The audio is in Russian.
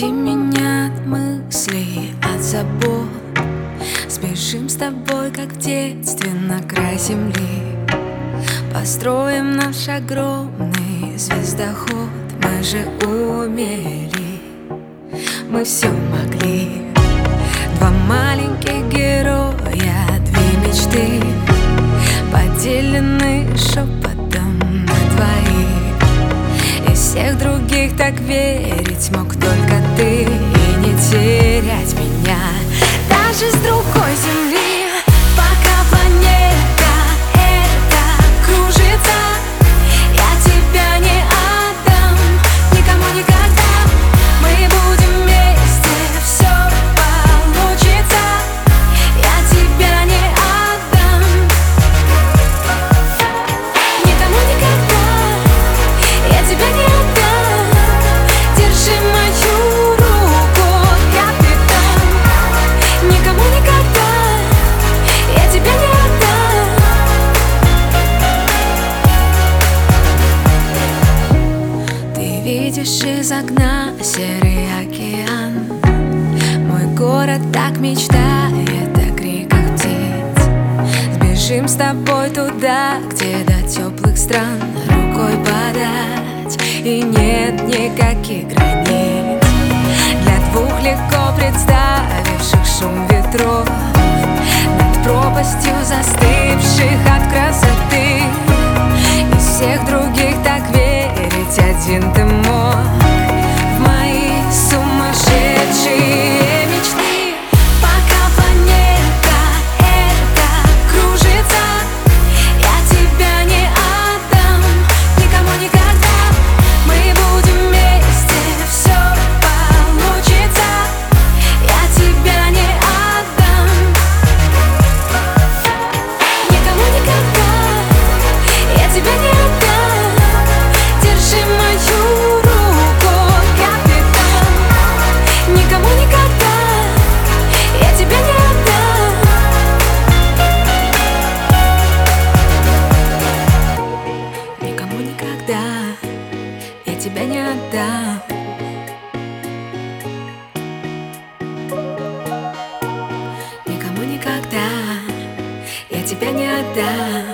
Отведи меня от мыслей, от забот. Сбежим с тобой, как в детстве, на край земли. Построим наш огромный звездоход. Мы же умели, мы все могли. Два маленьких героя, две мечты, поделены шепотом на двоих. Из всех других так верить мог только ты, и не терять меня даже с другой земли. Пока планета эта кружится, я тебя не отдам никому никогда. Мы будем вместе, все получится. Я тебя не отдам никому никогда. Я тебя не отдам. Держи мою руку, капитан. Никому никогда. Я тебя не отдам. Ты видишь из окна серый океан. Мой город так мечтает о криках птиц. Сбежим с тобой туда, где до теплых стран рукой подать, и нет никаких границ. Для двух легко представивших шум ветров над пропастью застывших от красоты. Из всех других так верить один ты мог в мои сумасшедшие мечты. Пока планета эта кружится, я тебя не отдам никому никогда. Мы будем вместе, все получится. Я тебя не отдам никому никогда. Я тебя не отдам. Держи мою руку, капитан. Никому никогда. Я тебя не отдам. Никому никогда. Я тебя не отдам. Никому никогда. Я тебя не отдам.